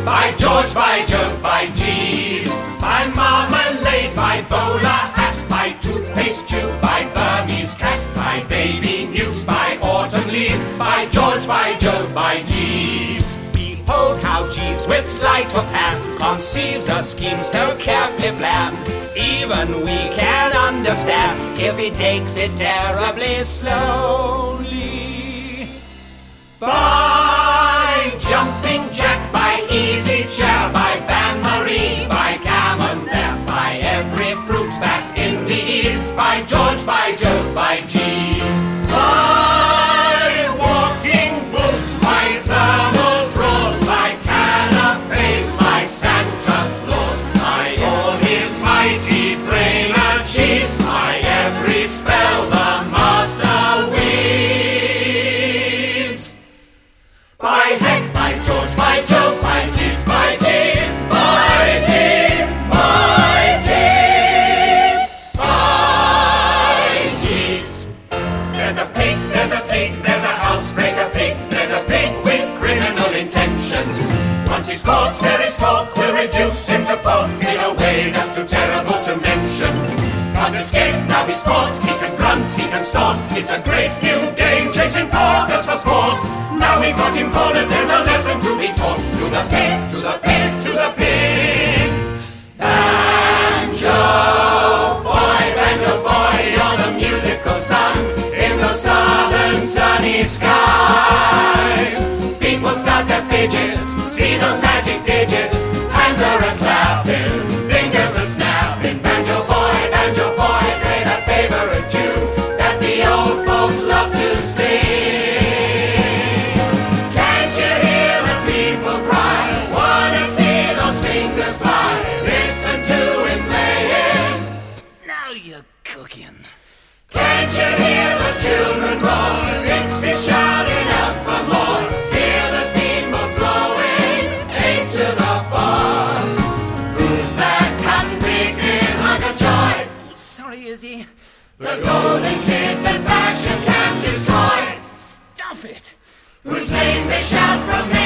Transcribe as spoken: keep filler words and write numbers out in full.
By George, by Jove, by Jeeves, by marmalade, by bowler hat, by toothpaste tube, by Burmese cat, by baby newts, by autumn leaves, by George, by Jove, by Jeeves. Behold how Jeeves with sleight of hand conceives a scheme so carefully planned, even we can understand if he takes it terribly slowly. By jumping jack, by easy chair, by Ban Marie, by camembert, by every fruit bat in the east, by George, by Jove, by Jeeves. By walking boots, by thermal drawers, by canapes, by Santa Claus, by all his mighty brain achieves, by every spell the master weaves. By heck, by George, by Jove, by Jeeves, by Jeeves, by Jeeves, by Jeeves, by Jeeves. There's a pig, there's a pig, there's a housebreaker pig, there's a pig with criminal intentions. Once he's caught, there is talk, we'll reduce him to pork in a way that's too terrible to mention. Can't escape, now he's caught, he can grunt, he can snort, it's a great new game, chasing porkers for sport. Now we've got him cornered, there's a lesson to be taught. To the pig, to the pig, to the pig. Banjo boy, banjo boy, on a musical sun, in the southern sunny skies. People start their fidgets, see those magic digits, hands are a-clapping, fingers are snapping. Banjo boy, banjo boy, play that favorite tune that the old folks love to sing. You're cooking. Can't you hear those children roar? Dixie shouting out for more. Hear the steamboats blowing eight to the bar. Who's that cotton-picking hunk of joy? Sorry, Izzy. The golden kid that fashion can't destroy. Stuff it. Whose name they shout from